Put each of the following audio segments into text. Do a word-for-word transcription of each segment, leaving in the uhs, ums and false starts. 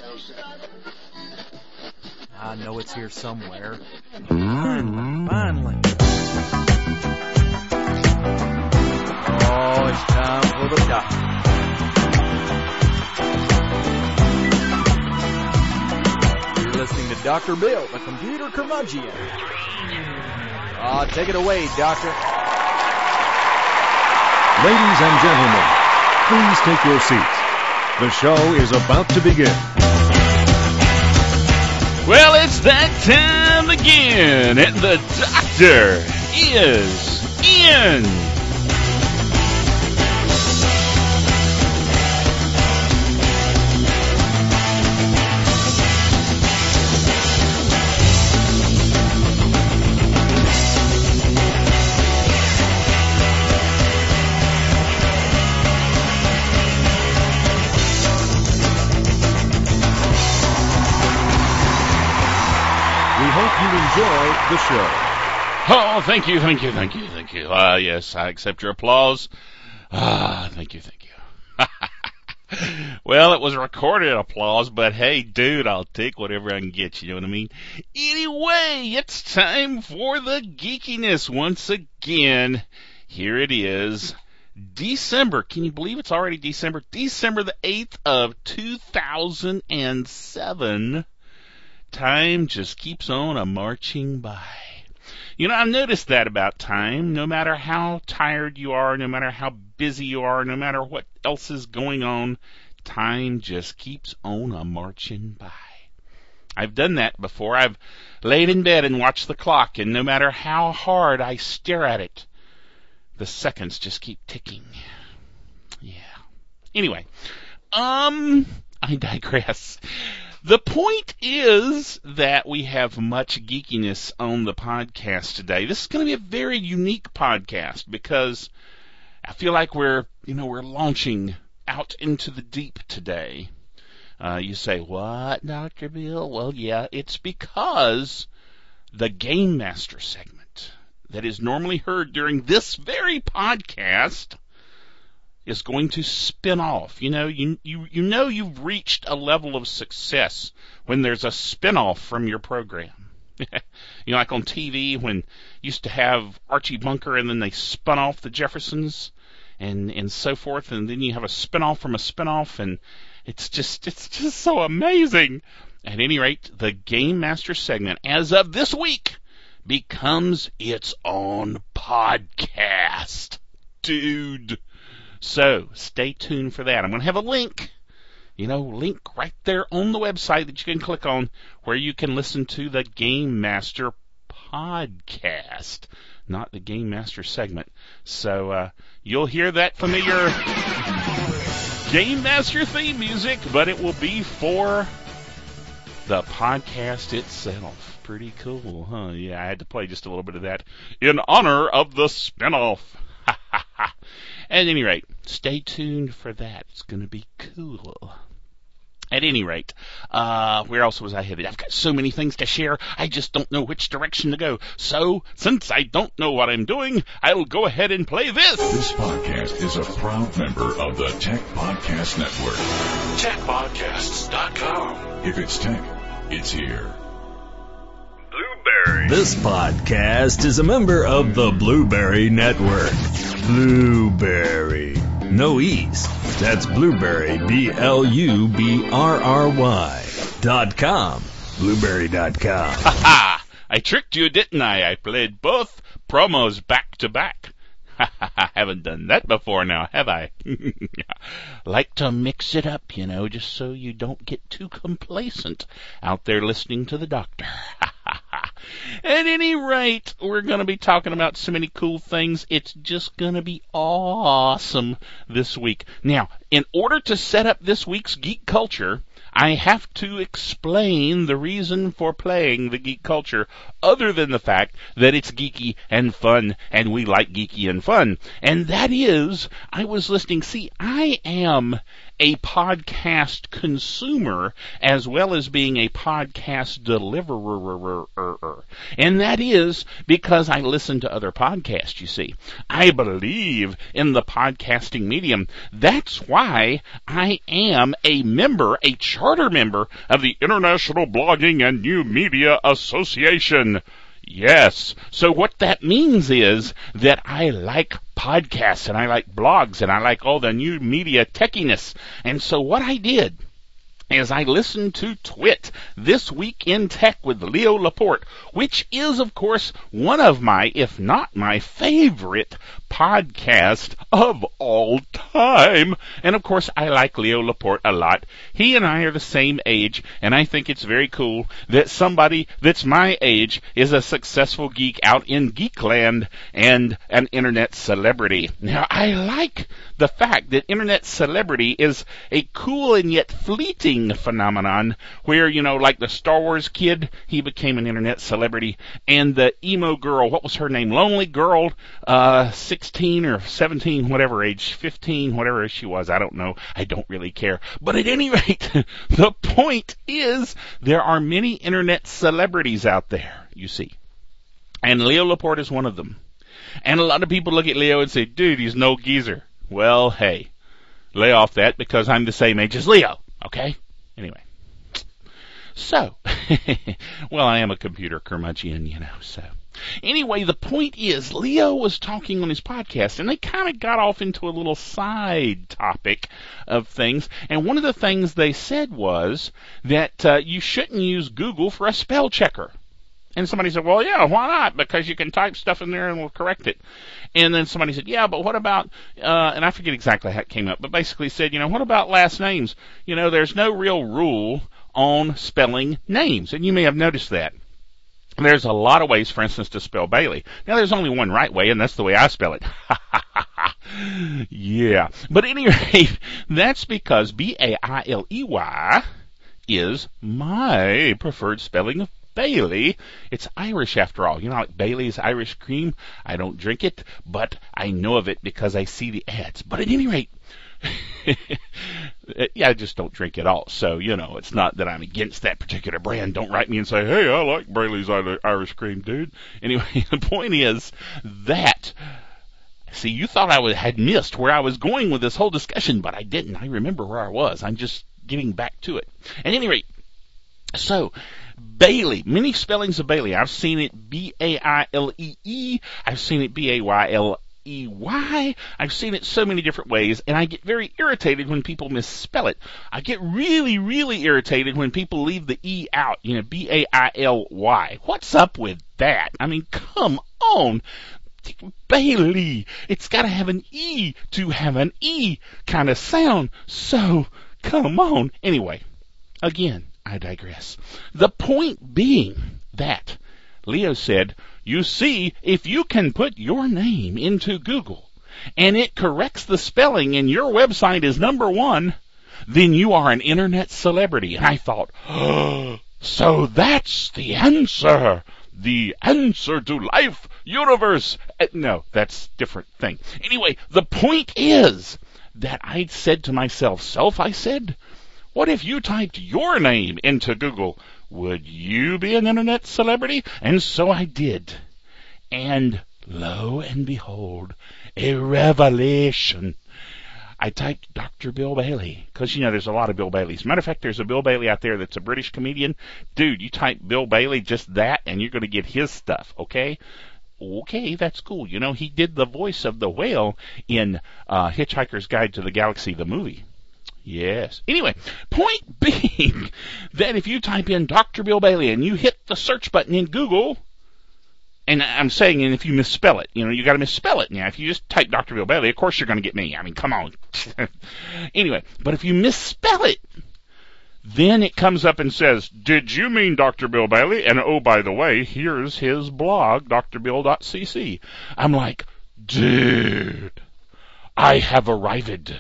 I know it's here somewhere. Finally, finally. Oh, it's time for the doctor. You're listening to Doctor Bill, the computer curmudgeon. Ah, take it away, doctor. Ladies and gentlemen, please take your seats. The show is about to begin. Well, it's that time again, and the doctor is in. Enjoy the show. Oh, thank you, thank you, thank you, thank you. Ah, uh, yes, I accept your applause. Ah, thank you, thank you. Well, it was recorded applause, but hey, dude, I'll take whatever I can get, you know what I mean? Anyway, it's time for the geekiness once again. Here it is. December, can you believe it's already December? December the eighth of two thousand seven. Time just keeps on a marching by. You know, I've noticed that about time. No matter how tired you are, no matter how busy you are, no matter what else is going on, time just keeps on a marching by. I've done that before. I've laid in bed and watched the clock, and no matter how hard I stare at it, the seconds just keep ticking. Yeah. Anyway, um, I digress. The point is that we have much geekiness on the podcast today. This is going to be a very unique podcast because I feel like we're, you know, we're launching out into the deep today. Uh, you say, what, Doctor Bill? Well, yeah, it's because the Game Master segment that is normally heard during this very podcast is going to spin off. You know, you, you you know you've reached a level of success when there's a spin-off from your program. You know, like on T V when you used to have Archie Bunker and then they spun off the Jeffersons and, and so forth, and then you have a spin-off from a spin-off, and it's just it's just so amazing. At any rate, the Game Master segment, as of this week, becomes its own podcast. Dude. So, stay tuned for that. I'm going to have a link, you know, link right there on the website that you can click on where you can listen to the Game Master podcast, not the Game Master segment. So, uh, you'll hear that familiar Game Master theme music, but it will be for the podcast itself. Pretty cool, huh? Yeah, I had to play just a little bit of that in honor of the spinoff. Ha ha ha. At any rate, stay tuned for that. It's going to be cool. At any rate, uh, where else was I headed? I've got so many things to share, I just don't know which direction to go. So, since I don't know what I'm doing, I'll go ahead and play this. This podcast is a proud member of the Tech Podcast Network. tech podcasts dot com. If it's tech, it's here. Blueberry. This podcast is a member of the Blueberry Network. Blueberry. No E's. That's Blueberry, B L U B R R Y dot com. Blueberry dot com. Ha ha! I tricked you, didn't I? I played both promos back to back. Ha ha ha! Haven't done that before now, have I? Like to mix it up, you know, just so you don't get too complacent out there listening to the doctor. Ha ha ha! At any rate, we're going to be talking about so many cool things. It's just going to be awesome this week. Now, in order to set up this week's Geek Culture, I have to explain the reason for playing the Geek Culture other than the fact that it's geeky and fun and we like geeky and fun. And that is, I was listening, see, I am a podcast consumer as well as being a podcast deliverer. And that is because I listen to other podcasts, you see. I believe in the podcasting medium. That's why why I am a member, a charter member of the International Blogging and New Media Association. Yes. So what that means is that I like podcasts and I like blogs and I like all the new media techiness. And so what I did is I listened to Twit, This Week in Tech with Leo Laporte, which is, of course, one of my, if not my favorite podcast of all time. And, of course, I like Leo Laporte a lot. He and I are the same age, and I think it's very cool that somebody that's my age is a successful geek out in Geekland and an internet celebrity. Now, I like the fact that internet celebrity is a cool and yet fleeting phenomenon where, you know, like the Star Wars kid, he became an internet celebrity, and the emo girl, what was her name? Lonely girl, uh, sixteen or seventeen, whatever age, fifteen, whatever she was, I don't know. I don't really care. But at any rate, the point is there are many internet celebrities out there, you see. And Leo Laporte is one of them. And a lot of people look at Leo and say, dude, he's no geezer. Well, hey, lay off that because I'm the same age as Leo, okay? Anyway. So, well, I am a computer curmudgeon, you know, so. Anyway, the point is, Leo was talking on his podcast, and they kind of got off into a little side topic of things. And one of the things they said was that uh, you shouldn't use Google for a spell checker. And somebody said, well, yeah, why not? Because you can type stuff in there and we'll correct it. And then somebody said, yeah, but what about, uh, and I forget exactly how it came up, but basically said, you know, what about last names? You know, there's no real rule on spelling names. And you may have noticed that. There's a lot of ways, for instance, to spell Bailey. Now, there's only one right way, and that's the way I spell it. Yeah. But at any rate, that's because B A I L E Y is my preferred spelling of Bailey. It's Irish after all. You know, like Bailey's Irish cream. I don't drink it, but I know of it because I see the ads. But at any rate, yeah, I just don't drink it all. So, you know, it's not that I'm against that particular brand. Don't write me and say, hey, I like Bailey's Irish cream, dude. Anyway, the point is that, see, you thought I was, had missed where I was going with this whole discussion, but I didn't. I remember where I was. I'm just getting back to it. At any rate, so, Bailey, many spellings of Bailey. I've seen it B A I L E E. I've seen it B A Y L E Y. I've seen it so many different ways, and I get very irritated when people misspell it. I get really, really irritated when people leave the E out, you know, B A I L Y. What's up with that? I mean, come on. Bailey. It's got to have an E to have an E kind of sound. So, come on. Anyway, again, I digress. The point being that Leo said, you see, if you can put your name into Google and it corrects the spelling and your website is number one, then you are an internet celebrity. And I thought, oh, so that's the answer. The answer to life, universe. Uh, no, that's a different thing. Anyway, the point is that I said to myself, self, I said, what if you typed your name into Google? Would you be an internet celebrity? And so I did. And lo and behold, a revelation. I typed Doctor Bill Bailey, because, you know, there's a lot of Bill Baileys. Matter of fact, there's a Bill Bailey out there that's a British comedian. Dude, you type Bill Bailey, just that, and you're going to get his stuff, okay? Okay, that's cool. You know, he did the voice of the whale in uh, Hitchhiker's Guide to the Galaxy, the movie. Yes. Anyway, point being that if you type in Doctor Bill Bailey and you hit the search button in Google, and I'm saying, and if you misspell it, you know, you got to misspell it. Now, if you just type Doctor Bill Bailey, of course you're going to get me. I mean, come on. Anyway, but if you misspell it, then it comes up and says, did you mean Doctor Bill Bailey? And oh, by the way, here's his blog, d r bill dot c c. I'm like, dude, I have arrived.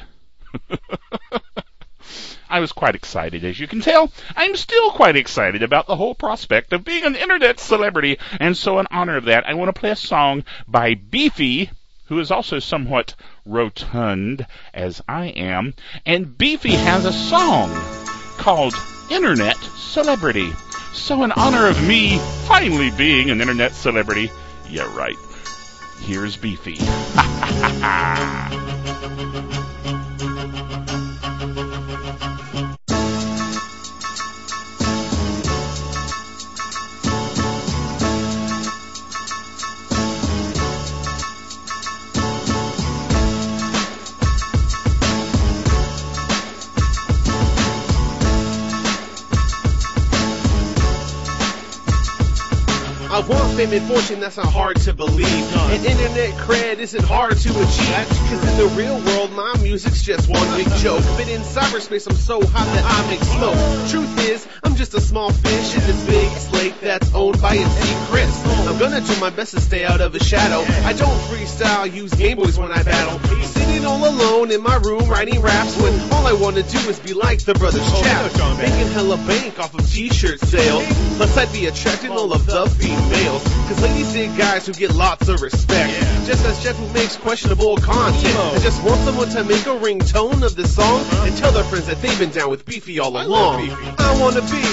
I was quite excited, as you can tell. I'm still quite excited about the whole prospect of being an internet celebrity, and so in honor of that, I want to play a song by Beefy, who is also somewhat rotund, as I am, and Beefy has a song called Internet Celebrity. So in honor of me finally being an internet celebrity, yeah, right, here's Beefy. Ha ha ha ha. I want fame and fortune, that's not hard to believe. And internet cred isn't hard to achieve. Cause in the real world, my music's just one big joke. But in cyberspace, I'm so hot that I make smoke. Truth is, I'm just a small fish in this big lake that's owned by M C Chris. I'm gonna do my best to stay out of the shadow. I don't freestyle, use Game Boys when I battle. Sitting all alone in my room writing raps when all I wanna do is be like the Brothers Chap. Making hella bank off of t-shirt sales. Plus I'd be attracting all of the females. Cause ladies dig guys who get lots of respect. Just as Jeff who makes questionable content. I just want someone to make a ringtone of the song and tell their friends that they've been down with Beefy all along. I wanna be,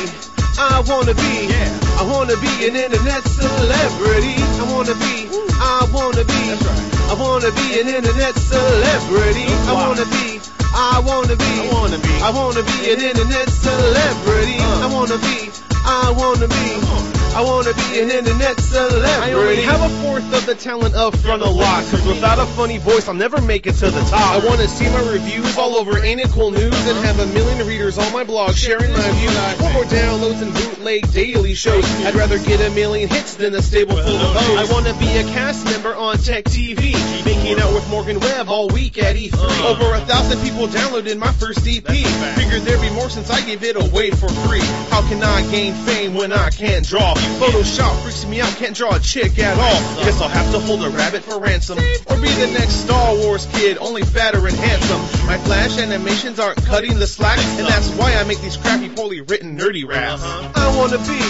I wanna be, I wanna be an internet celebrity. I wanna be, I wanna be, I wanna be an internet celebrity. I wanna be, I wanna be, I wanna be, I wanna be an internet celebrity. I wanna be, I wanna be, I wanna be an internet celebrity. I only have a fourth of the talent of Frontal Lock. Cause without a funny voice, I'll never make it to the top. I wanna see my reviews all over Ain't It Cool News and have a million readers on my blog sharing my views. Or more downloads and bootleg daily shows. I'd rather get a million hits than a stable full of hoes. I wanna be a cast member on Tech T V, making out with Morgan Webb all week at E three. Over a thousand people downloaded my first E P. Figured there'd be more since I gave it away for free. How can I gain fame when I can't draw? Photoshop freaks me out, can't draw a chick at all. Guess I'll have to hold a rabbit for ransom, or be the next Star Wars kid, only fatter and handsome. My flash animations aren't cutting the slack, and that's why I make these crappy, poorly written, nerdy raps. I wanna be,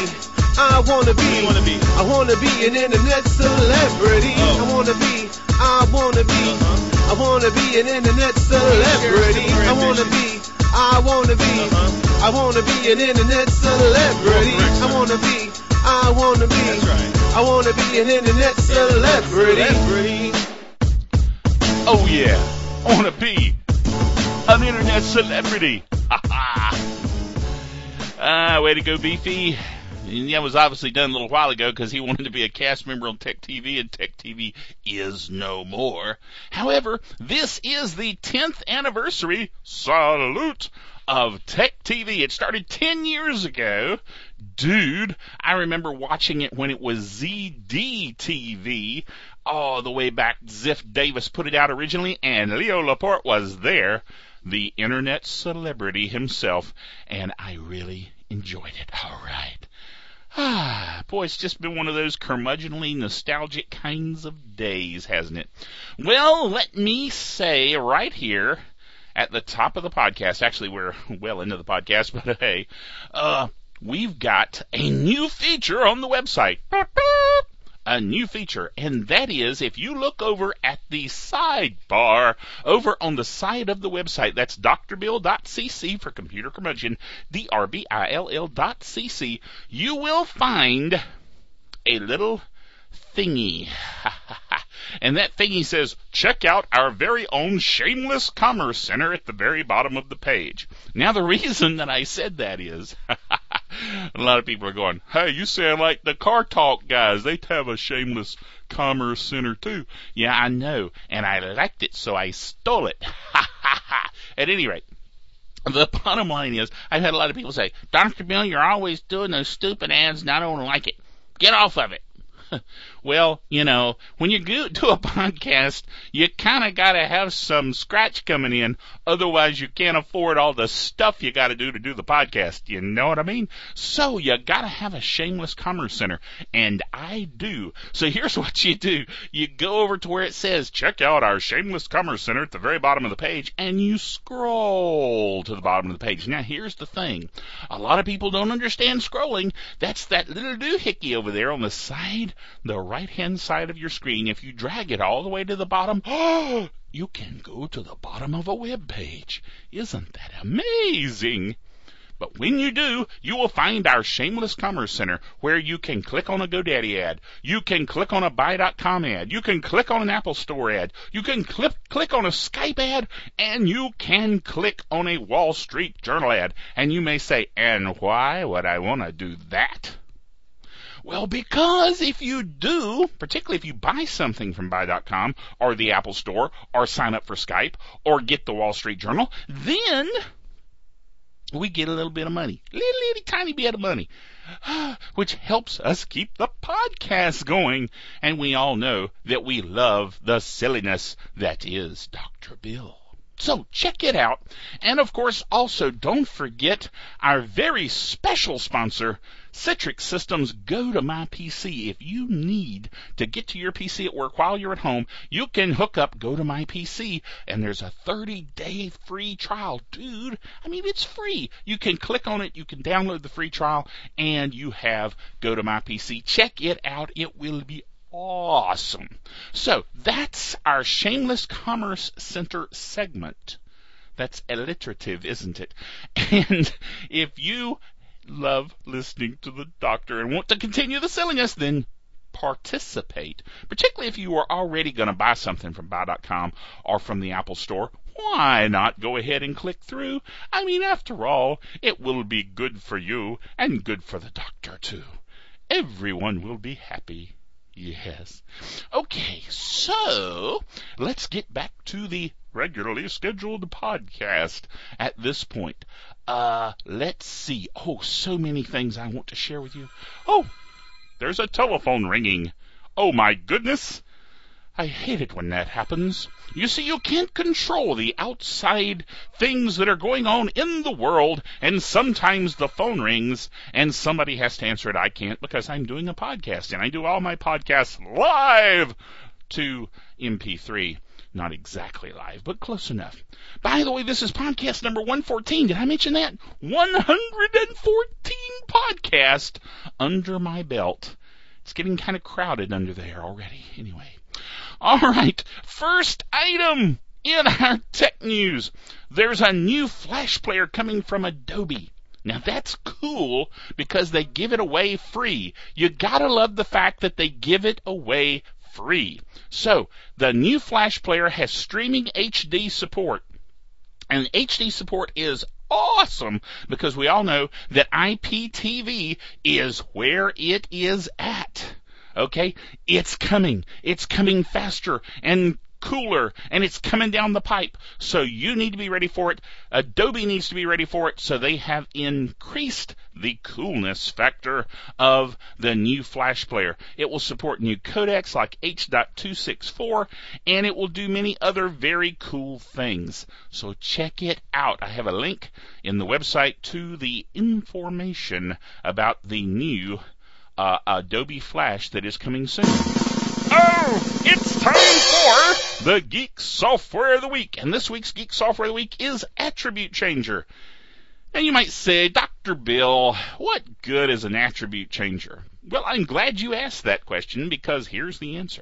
I wanna be, I wanna be an internet celebrity. I wanna be, I wanna be, I wanna be an internet celebrity. I wanna be, I wanna be, I wanna be an internet celebrity. I wanna be, I wanna be, I wanna be an internet celebrity. Oh yeah, I wanna be an internet celebrity. Ha ha. Ah, way to go, Beefy. And that was obviously done a little while ago because he wanted to be a cast member on Tech T V, and Tech T V is no more. However, this is the tenth anniversary, salute, of Tech T V. It started ten years ago. Dude, I remember watching it when it was Z D T V. All the way back, Ziff Davis put it out originally, and Leo Laporte was there, the internet celebrity himself, and I really enjoyed it. All right. Ah, boy, it's just been one of those curmudgeonly, nostalgic kinds of days, hasn't it? Well, let me say right here at the top of the podcast, actually we're well into the podcast, but hey, uh, we've got a new feature on the website. A new feature, and that is if you look over at the sidebar over on the side of the website, that's d r bill dot c c for computer curmudgeon, D R B I L L dot C C, you will find a little thingy. And that thingy says, check out our very own Shameless Commerce Center at the very bottom of the page. Now, the reason that I said that is, a lot of people are going, hey, you sound like the Car Talk guys. They have a Shameless Commerce Center too. Yeah, I know. And I liked it, so I stole it. At any rate, the bottom line is, I've had a lot of people say, Doctor Bill, you're always doing those stupid ads and I don't like it. Get off of it. Well, you know, when you go to a podcast, you kind of got to have some scratch coming in. Otherwise, you can't afford all the stuff you got to do to do the podcast. You know what I mean? So you got to have a Shameless Commerce Center. And I do. So here's what you do. You go over to where it says, check out our Shameless Commerce Center at the very bottom of the page. And you scroll to the bottom of the page. Now, here's the thing. A lot of people don't understand scrolling. That's that little doohickey over there on the side, the right-hand side of your screen. If you drag it all the way to the bottom, oh, you can go to the bottom of a web page. Isn't that amazing? But when you do, you will find our Shameless Commerce Center, where you can click on a GoDaddy ad, you can click on a buy dot com ad, you can click on an Apple Store ad, you can click, click on a Skype ad, and you can click on a Wall Street Journal ad. And you may say, and why would I want to do that? Well, because if you do, particularly if you buy something from buy dot com or the Apple Store or sign up for Skype or get the Wall Street Journal, then we get a little bit of money, little, little tiny bit of money, which helps us keep the podcast going. And we all know that we love the silliness that is Doctor Bill. So check it out. And of course, also don't forget our very special sponsor, Citrix Systems Go to My P C. If you need to get to your P C at work while you're at home, you can hook up Go to My P C, and there's a thirty-day free trial. Dude, I mean, it's free. You can click on it, you can download the free trial, and you have Go to My P C. Check it out. It will be awesome. So that's our Shameless Commerce Center segment. That's alliterative, isn't it? And if you love listening to the doctor and want to continue the silliness, then participate. Particularly if you are already going to buy something from buy dot com or from the Apple Store. Why not go ahead and click through? I mean, after all, it will be good for you and good for the doctor too. Everyone will be happy. Yes. Okay, so let's get back to the regularly scheduled podcast at this point. Uh, let's see. Oh, so many things I want to share with you. Oh, there's a telephone ringing. Oh, my goodness. I hate it when that happens. You see, you can't control the outside things that are going on in the world, and sometimes the phone rings, and somebody has to answer it. I can't because I'm doing a podcast, and I do all my podcasts live to M P three. Not exactly live, but close enough. By the way, this is podcast number one fourteen. Did I mention that? one hundred fourteen podcast under my belt. It's getting kind of crowded under there already. Anyway. All right, first item in our tech news. There's a new Flash player coming from Adobe. Now, that's cool because they give it away free. You gotta love the fact that they give it away free. So, the new Flash player has streaming H D support. And H D support is awesome because we all know that I P T V is where it is at. Okay, it's coming. It's coming faster and cooler, and it's coming down the pipe. So you need to be ready for it. Adobe needs to be ready for it. So they have increased the coolness factor of the new Flash player. It will support new codecs like H two sixty-four, and it will do many other very cool things. So check it out. I have a link in the website to the information about the new Uh, Adobe Flash that is coming soon. Oh, it's time for the Geek Software of the Week. And this week's Geek Software of the Week is Attribute Changer. And you might say, Doctor Bill, what good is an attribute changer? Well, I'm glad you asked that question because here's the answer.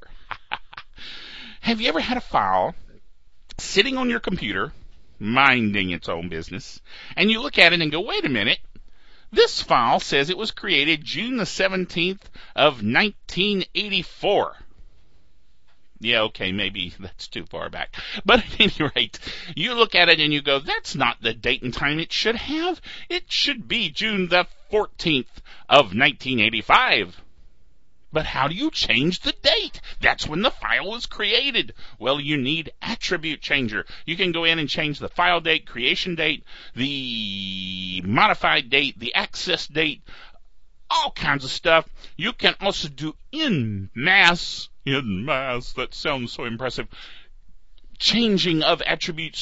Have you ever had a file sitting on your computer, minding its own business, and you look at it and go, wait a minute, this file says it was created June the seventeenth of nineteen eighty-four. Yeah, okay, maybe that's too far back. But at any rate, you look at it and you go, that's not the date and time it should have. It should be June the fourteenth of nineteen eighty-five. But how do you change the date? That's when the file was created. Well, you need Attribute Changer. You can go in and change the file date, creation date, the modified date, the access date, all kinds of stuff. You can also do in mass, in mass, that sounds so impressive, changing of attributes